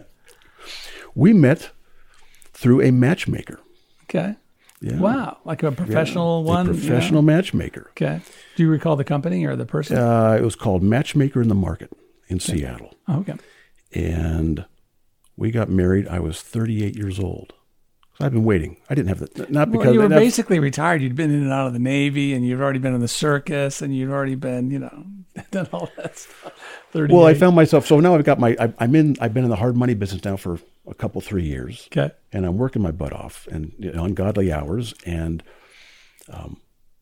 We met through a matchmaker. Okay. Yeah. Wow, like a professional Yeah, one. a professional yeah. matchmaker. Okay. Do you recall the company or the person? Uh, it was called Matchmaker in the Market in Seattle. Oh, okay. And we got married. I was thirty-eight years old. So I've been waiting. I didn't have the, not because Well, you were not- basically retired. You'd been in and out of the Navy, and you'd already been in the circus, and you'd already been, you know, done all that stuff. thirty-eight. well, I found myself, so now I've got my, I, I'm in, I've been in the hard money business now for a couple, three years. Okay. And I'm working my butt off and you know, ungodly hours. And um,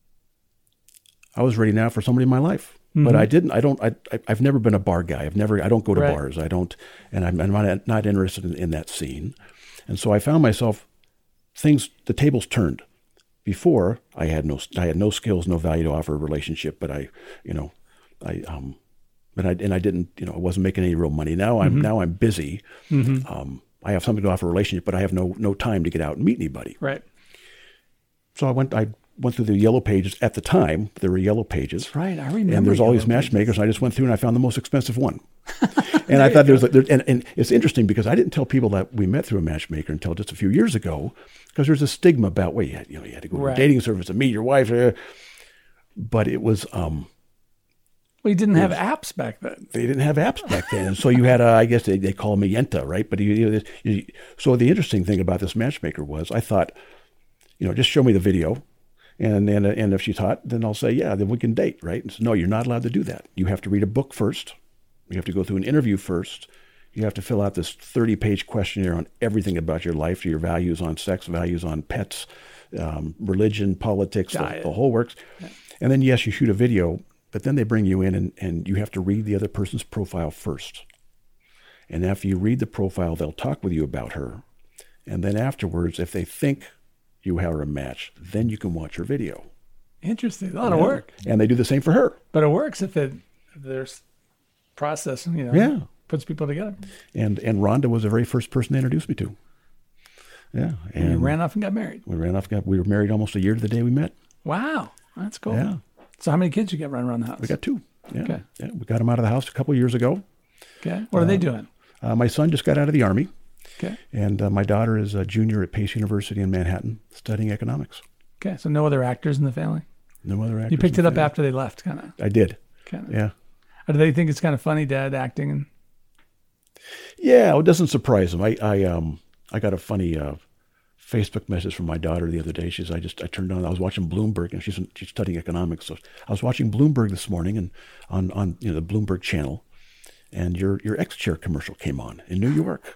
I was ready now for somebody in my life. Mm-hmm. But I didn't, I don't, I, I- I've never been a bar guy. I've never, I don't go to Right. bars. I don't, and I'm, I'm not, not interested in, in that scene. And so I found myself, things, the tables turned. Before I had no, I had no skills, no value to offer a relationship, but I, you know, I, um, but I, and I didn't, you know, I wasn't making any real money. Now I'm, Mm-hmm. now I'm busy. Mm-hmm. Um, I have something to offer a relationship, but I have no, no time to get out and meet anybody. Right. So I went, I went through the yellow pages. At the time, there were yellow pages. That's right. I remember. And there's all these Yellow matchmakers. And I just went through and I found the most expensive one. And I thought there's, there, and, and it's interesting because I didn't tell people that we met through a matchmaker until just a few years ago, because there's a stigma about, well, you had, you know, you had to go to Right. a dating service and meet your wife. uh, But it was, um, We didn't have apps back then. They didn't have apps back then. And so you had, a, I guess they, they call them Magenta, right? But you, you, you, so the interesting thing about this matchmaker was I thought, you know, just show me the video. And, and, and if she's hot, then I'll say, yeah, then we can date, right? And so, no, you're not allowed to do that. You have to read a book first. You have to go through an interview first. You have to fill out this thirty-page questionnaire on everything about your life, your values on sex, values on pets, um, religion, politics, the, the whole works. Yeah. And then, yes, you shoot a video. But then they bring you in and, and you have to read the other person's profile first. And after you read the profile, they'll talk with you about her. And then afterwards, if they think you have a match, then you can watch her video. Interesting. A lot yeah. of work. And they do the same for her. But it works if, it, if there's process, you know, yeah. puts people together. And and Rhonda was the very first person they introduced me to. Yeah. And, and you ran off and got married. We ran off and got, we were married almost a year to the day we met. Wow. That's cool. Yeah. So how many kids you get running around the house? We got two. Yeah. Okay. Yeah. We got them out of the house a couple of years ago. Okay. What are uh, they doing? Uh, my son just got out of the Army. Okay. And uh, my daughter is a junior at Pace University in Manhattan studying economics. Okay. So no other actors in the family? No other actors. You picked it up family. after they left, kind of? I did. Kind of. Yeah. Or do they think it's kind of funny, Dad, acting? And... Yeah. It doesn't surprise them. I, I, um, I got a funny uh, Facebook message from my daughter the other day. She says, I just, I turned on, I was watching Bloomberg, and she's, she's studying economics. So I was watching Bloomberg this morning and on, on, you know, the Bloomberg channel, and your, your X-Chair commercial came on in New York.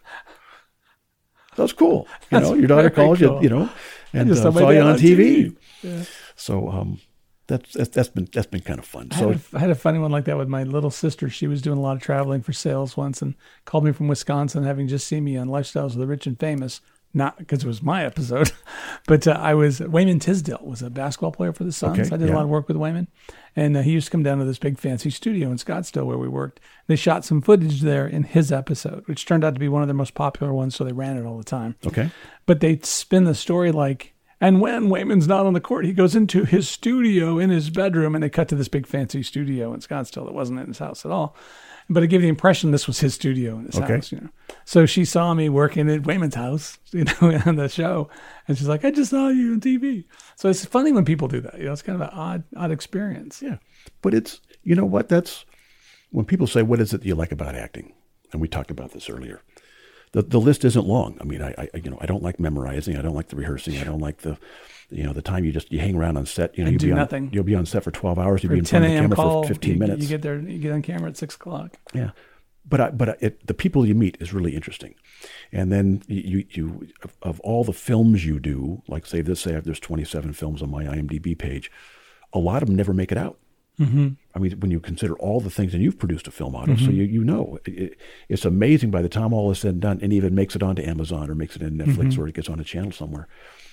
That was cool. You know, your daughter calls cool. you, you know, and uh, saw you on, on T V. T V. Yeah. So, um, that's, that's, that's been, that's been kind of fun. I so had a, I had a funny one like that with my little sister. She was doing a lot of traveling for sales once and called me from Wisconsin, having just seen me on Lifestyles of the Rich and Famous. Not because it was my episode, but uh, I was, Wayman Tisdale was a basketball player for the Suns. Okay, I did yeah. a lot of work with Wayman. And uh, he used to come down to this big fancy studio in Scottsdale where we worked. They shot some footage there in his episode, which turned out to be one of their most popular ones, so they ran it all the time. Okay. But they spin the story like, and when Wayman's not on the court, he goes into his studio in his bedroom, and they cut to this big fancy studio in Scottsdale that wasn't in his house at all. But it gave the impression this was his studio in his okay. house, you know. So she saw me working at Wayman's house, you know, on the show, and she's like, "I just saw you on T V." So it's funny when people do that. You know, it's kind of an odd, odd experience. Yeah, but it's, you know what? That's when people say, "What is it you like about acting?" And we talked about this earlier. The the list isn't long. I mean, I, I you know I don't like memorizing. I don't like the rehearsing. I don't like the, you know, the time you just you hang around on set. You know, and you'll do be on, nothing. You'll be on set for twelve hours. You'll for be in front of the camera call, for fifteen you, minutes. You get there. You get on camera at six o'clock. Yeah, but I, but it, the people you meet is really interesting, and then you you of, of all the films you do, like say this say there's twenty-seven films on my I M D B page, a lot of them never make it out. Mm-hmm. I mean, when you consider all the things, and you've produced a film out of, mm-hmm. so you you know, it, it's amazing by the time all is said and done, and even makes it onto Amazon or makes it in Netflix mm-hmm. or it gets on a channel somewhere.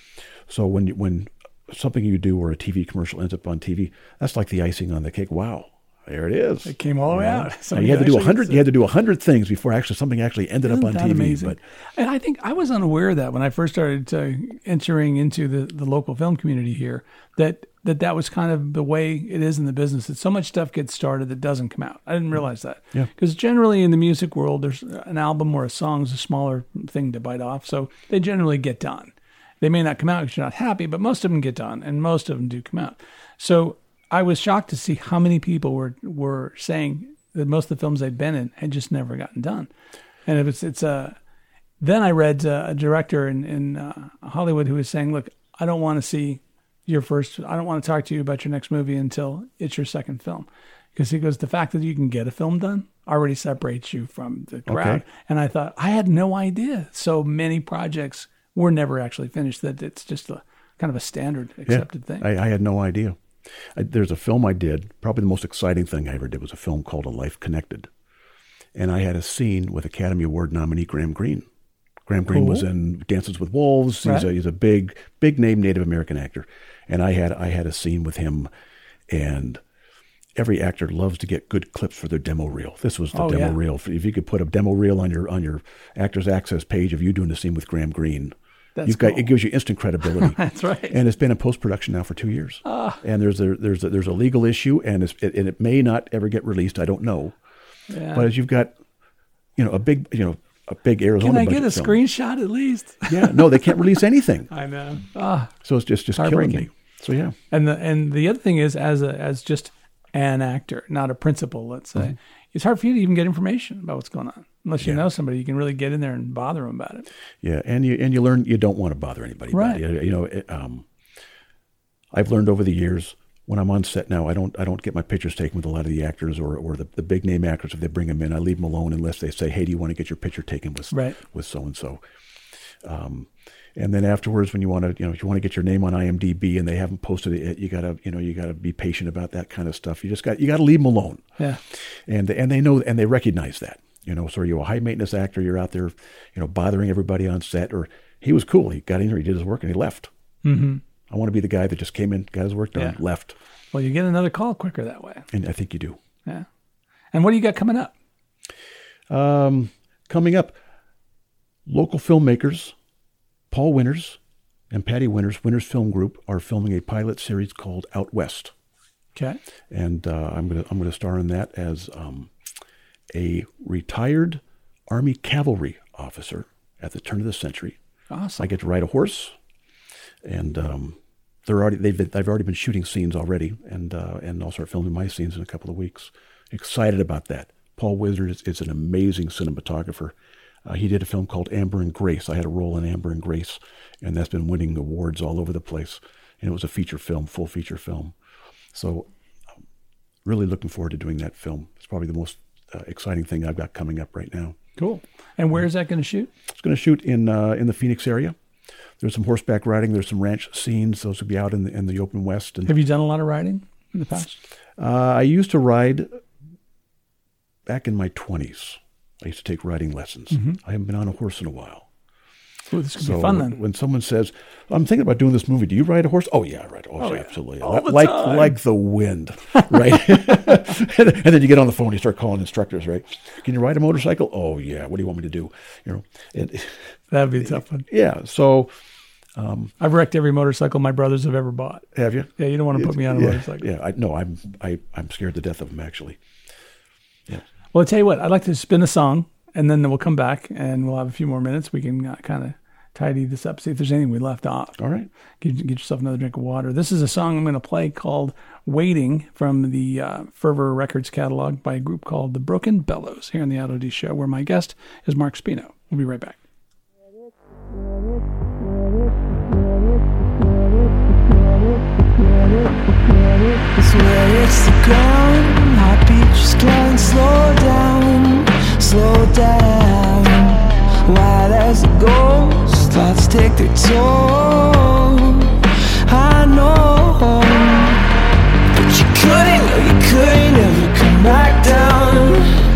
So when when something you do or a T V commercial ends up on T V, that's like the icing on the cake. Wow, there it is. It came all the way yeah. out. You had to do a hundred. You had to do a hundred things before actually something actually ended Isn't up on that T V. Amazing? But and I think I was unaware of that when I first started uh, entering into the, the local film community here. That that that was kind of the way it is in the business. That so much stuff gets started that doesn't come out. I didn't realize that. Yeah. Because generally in the music world, there's an album or a song is a smaller thing to bite off, so they generally get done. They may not come out because you're not happy, but most of them get done, and most of them do come out. So I was shocked to see how many people were were saying that most of the films they'd been in had just never gotten done. And it was, it's a. Then I read uh, a director in in uh, Hollywood who was saying, "Look, I don't want to see your first. I don't want to talk to you about your next movie until it's your second film," because he goes, "The fact that you can get a film done already separates you from the crowd." Okay. And I thought I had no idea so many projects were never actually finished. That it's just a kind of a standard accepted yeah, thing. I, I had no idea. I, there's a film I did. Probably the most exciting thing I ever did was a film called A Life Connected, and I had a scene with Academy Award nominee Graham Greene. Graham Greene cool. was in Dances with Wolves. He's, right. a, he's a big, big name Native American actor, and I had I had a scene with him, and every actor loves to get good clips for their demo reel. This was the oh, demo yeah. reel. If you could put a demo reel on your on your Actors Access page of you doing the scene with Graham Greene, That's you've cool. got it gives you instant credibility. That's right. And it's been in post production now for two years. Ah. And there's a there's a, there's a legal issue, and it's, it, and it may not ever get released. I don't know. Yeah. But as you've got, you know, a big you know a big Arizona. Can I get a budget film. screenshot at least? Yeah. No, they can't release anything. I know. Ah. So it's just just killing me. So yeah. And the and the other thing is, as a as just an actor, not a principal, let's say. Mm-hmm. It's hard for you to even get information about what's going on. Unless you Yeah. know somebody, you can really get in there and bother them about it. Yeah, and you and you learn you don't want to bother anybody. Right. You, you know, it, um, I've learned over the years when I'm on set now, I don't I don't get my pictures taken with a lot of the actors or, or the, the big name actors. If they bring them in, I leave them alone unless they say, "Hey, do you want to get your picture taken with Right. with so and so?" And then afterwards, when you want to, you know, if you want to get your name on I M D B and they haven't posted it, you gotta, you know, you gotta be patient about that kind of stuff. You just got, you got to leave them alone. Yeah. And and they know and they recognize that. You know, so are you a high maintenance actor? You're out there, you know, bothering everybody on set. Or he was cool. He got in here, he did his work, and he left. Mm-hmm. I want to be the guy that just came in, got his work done, Yeah. left. Well, you get another call quicker that way. And I think you do. Yeah. And what do you got coming up? Um, coming up, local filmmakers, Paul Winters and Patty Winters, Winters Film Group, are filming a pilot series called Out West. Okay. And uh, I'm gonna I'm gonna star in that as um, a retired Army cavalry officer at the turn of the century. Awesome. I get to ride a horse, and um, they're already they've been, they've already been shooting scenes already, and uh, and I'll start filming my scenes in a couple of weeks. Excited about that. Paul Winters is, is an amazing cinematographer. Uh, he did a film called Amber and Grace. I had a role in Amber and Grace, and that's been winning awards all over the place. And it was a feature film, full feature film. So I'm really looking forward to doing that film. It's probably the most uh, exciting thing I've got coming up right now. Cool. And where is that going to shoot? It's going to shoot in uh, in the Phoenix area. There's some horseback riding. There's some ranch scenes. Those will be out in the in the open west. And Have you done a lot of riding in the past? uh, I used to ride back in my twenties. I used to take riding lessons. Mm-hmm. I haven't been on a horse in a while. Ooh, this could So be fun then. when someone says, "I'm thinking about doing this movie," do you ride a horse? Oh yeah, I ride a horse. Oh, yeah. Absolutely. All the like time. like the wind, right? and, and then you get on the phone, you start calling instructors, right? Can you ride a motorcycle? Oh yeah. What do you want me to do? You know, and, That'd be a tough one. yeah. So I've wrecked every motorcycle my brothers have ever bought. have you? Yeah, you don't want to put me on a yeah, motorcycle. Yeah, I no, I'm I I'm scared to death of them actually. Well, I'll tell you what, I'd like to spin a song, and then we'll come back, and we'll have a few more minutes. We can uh, kind of tidy this up, see if there's anything we left off. All right. Get, get yourself another drink of water. This is a song I'm going to play called Waiting from the uh, Fervor Records catalog by a group called The Broken Bellows here on the Auto D Show, where my guest is Mark Spino. We'll be right back. Swear it's the ground, heartbeat just can't slow down, slow down. Wild as a ghost, thoughts take their toll. I know, but you couldn't, no you couldn't ever come back down.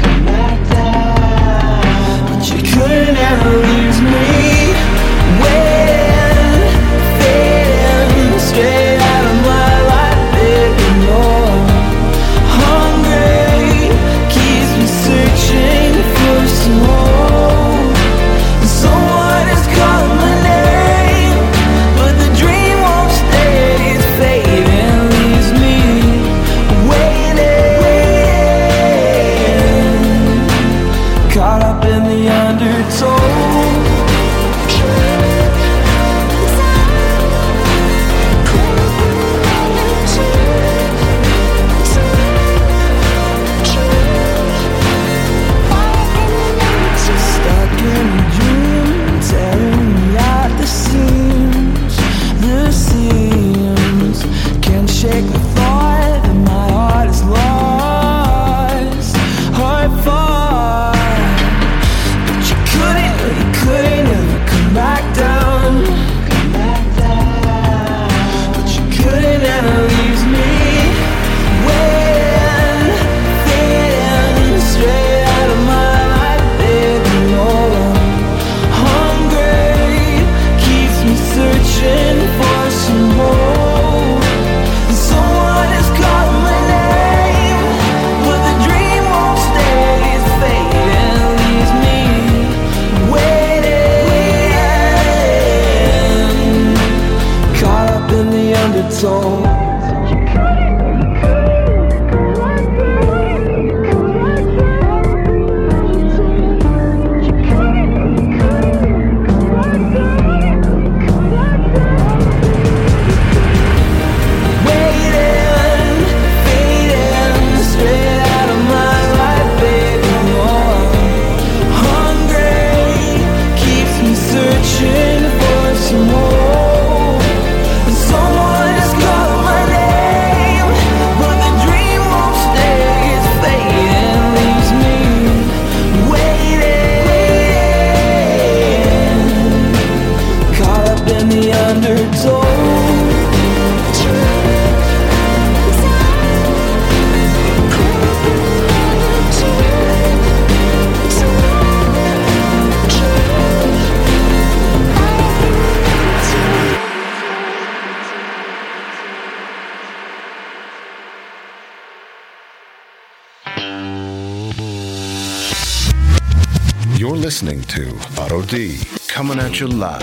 But you couldn't ever lose me. When fading straight out of my life, baby, you're hungry, keeps me searching for some more. Someone is calling my name, but the dream won't stay. It's fading, leaves me waiting, caught up in the undertow. Stuck in a dream, tearing me at the seams, the seams. Can't shake the thought that my heart is lost, heart fought. But you couldn't, no you couldn't ever come back down. But you couldn't ever leave me when fading straight out of my life, baby, you're hungry, keeps me searching for some more. And someone is calling my name, but the dream won't stay. It's fading, leaves me waiting, caught up in the undertow. Waiting, fading listening to Otto D, coming at you live.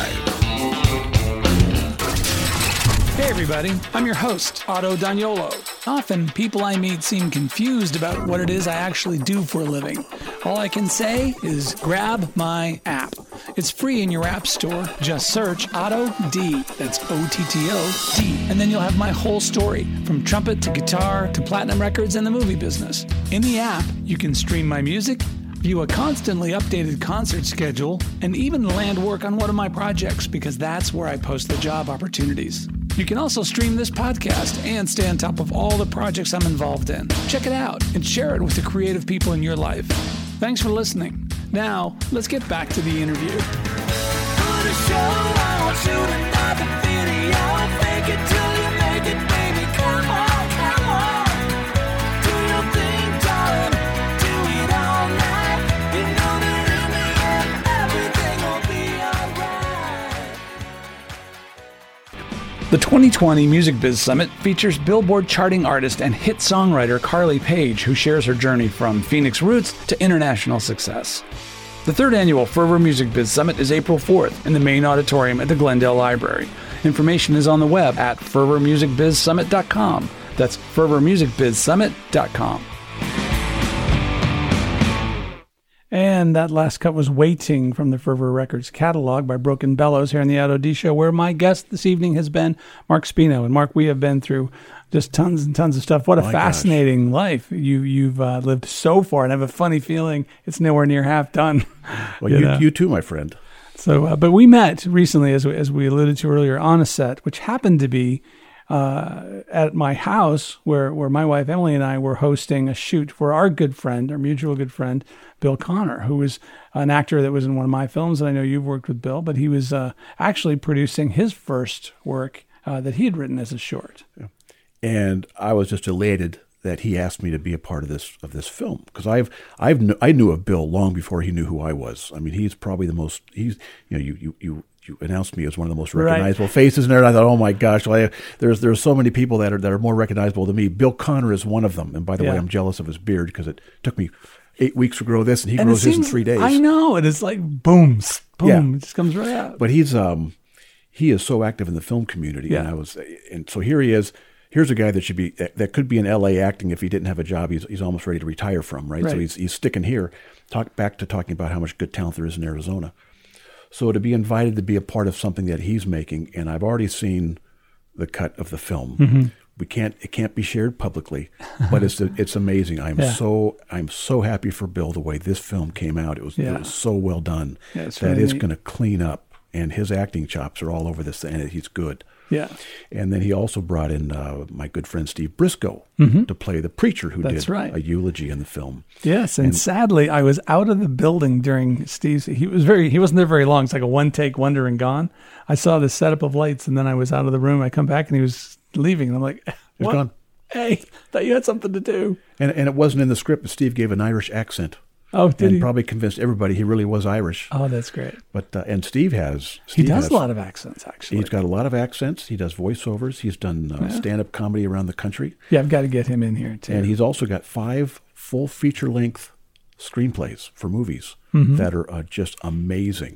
Hey everybody, I'm your host, Otto Daniolo. Often, people I meet seem confused about what it is I actually do for a living. All I can say is grab my app. It's free in your app store. Just search Otto D, that's O T T O D, and then you'll have my whole story, from trumpet to guitar to platinum records and the movie business. In the app, you can stream my music, view a constantly updated concert schedule, and even land work on one of my projects, because that's where I post the job opportunities. You can also stream this podcast and stay on top of all the projects I'm involved in. Check it out and share it with the creative people in your life. Thanks for listening. Now, let's get back to the interview. For the show, I won't shoot another video. Fake it till you make it, baby. Come on, come on. Do your thing, darling. Do it all night. You know that in the end, everything will be alright. The twenty twenty Music Biz Summit features Billboard charting artist and hit songwriter Carly Page, who shares her journey from Phoenix roots to international success. The third annual Fervor Music Biz Summit is April fourth in the main auditorium at the Glendale Library. Information is on the web at fervor music biz summit dot com. That's fervor music biz summit dot com. And that last cut was Waiting from the Fervor Records catalog by Broken Bellows here on the Otto D Show, where my guest this evening has been Mark Spino. And Mark, we have been through just tons and tons of stuff. What a My fascinating gosh. life. You, you've uh, lived so far, and I have a funny feeling it's nowhere near half done. Well, you you, know? you too, my friend. So, uh, but we met recently, as we, as we alluded to earlier, on a set, which happened to be uh, at my house, where, where my wife Emily and I were hosting a shoot for our good friend, our mutual good friend, Bill Connor, who was an actor that was in one of my films, and I know you've worked with Bill, but he was uh, actually producing his first work uh, that he had written as a short. Yeah. And I was just elated that he asked me to be a part of this of this film, because I've I've kn- I knew of Bill long before he knew who I was. I mean, he's probably the most he's you know you you you. You announced me as one of the most recognizable right. faces in there. And I thought, oh my gosh, well, I, there's there's so many people that are that are more recognizable than me. Bill Connor is one of them. And by the yeah. way, I'm jealous of his beard, because it took me eight weeks to grow this, and he and grows his in three days. I know, and it's like boom, boom, yeah. it just comes right out. But he's um he is so active in the film community, yeah. and I was and so here he is. Here's a guy that should be that could be in L A acting if he didn't have a job. He's he's almost ready to retire from, right? right. So he's he's sticking here. Talk back to talking about how much good talent there is in Arizona. So to be invited to be a part of something that he's making, and I've already seen the cut of the film. Mm-hmm. We can't it can't be shared publicly, but it's it's amazing. I'm yeah. so I'm so happy for Bill the way this film came out. It was yeah. it was so well done yeah, that really it's going to clean up, and his acting chops are all over this, and he's good. Yeah. And then he also brought in uh, my good friend Steve Briscoe mm-hmm. to play the preacher who That's did right. a eulogy in the film. Yes, and, and sadly, I was out of the building during Steve's. He was very. He wasn't there very long. It's like a one take wonder and gone. I saw the setup of lights, and then I was out of the room. I come back, and he was leaving, and I'm like, He's what? gone. Hey, thought you had something to do. And and it wasn't in the script, but Steve gave an Irish accent. Oh, did and he? probably convinced everybody he really was Irish. Oh, that's great. But uh, and Steve has Steve he does has, a lot of accents, actually. He's got a lot of accents. He does voiceovers. He's done uh, Yeah. stand-up comedy around the country. Yeah, I've got to get him in here too. And he's also got five full feature-length screenplays for movies Mhm. that are uh, just amazing.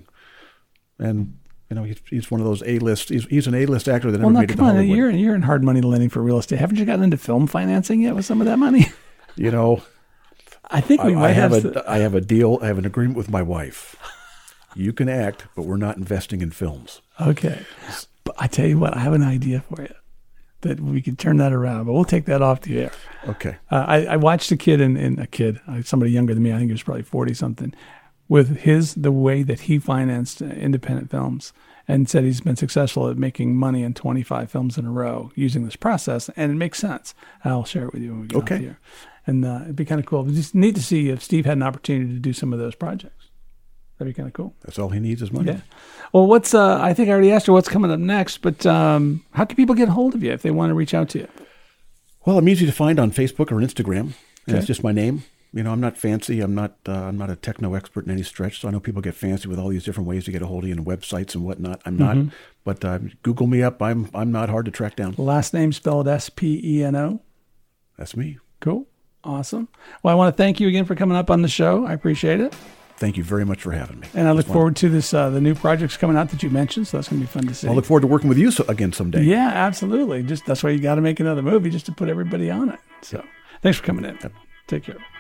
And you know, he's, he's one of those A-list. He's, he's an A-list actor that well, never now, made it to come on, Hollywood. you're you're in hard money lending for real estate. Haven't you gotten into film financing yet with some of that money? You know, I think we I, might I have, have. a to- I have a deal. I have an agreement with my wife. You can act, but we're not investing in films. Okay. But I tell you what, I have an idea for you that we could turn that around, but we'll take that off the air. Okay. Uh, I, I watched a kid in, in a kid, uh, somebody younger than me, I think he was probably forty something, with his, the way that he financed uh, independent films, and said he's been successful at making money in twenty-five films in a row using this process. And it makes sense. I'll share it with you when we get Okay. off the air. And uh, it'd be kind of cool. But just neat to see if Steve had an opportunity to do some of those projects. That'd be kind of cool. That's all he needs is money. Yeah. Well, what's, uh, I think I already asked you what's coming up next, but um, how can people get a hold of you if they want to reach out to you? Well, I'm easy to find on Facebook or Instagram. And Okay. It's just my name. You know, I'm not fancy. I'm not. Uh, I'm not a techno expert in any stretch. So I know people get fancy with all these different ways to get a hold of you and websites and whatnot. I'm not. Mhm. But uh, Google me up. I'm. I'm not hard to track down. Last name spelled S P E N O. That's me. Cool. Awesome. Well, I want to thank you again for coming up on the show. I appreciate it. thank you very much for having me. And I look It's fun. forward to this, uh, the new projects coming out that you mentioned. So that's going to be fun to see. I look forward to working with you so, again someday. Yeah, absolutely. Just that's why you got to make another movie just to put everybody on it. So thanks for coming in. Yep. Take care.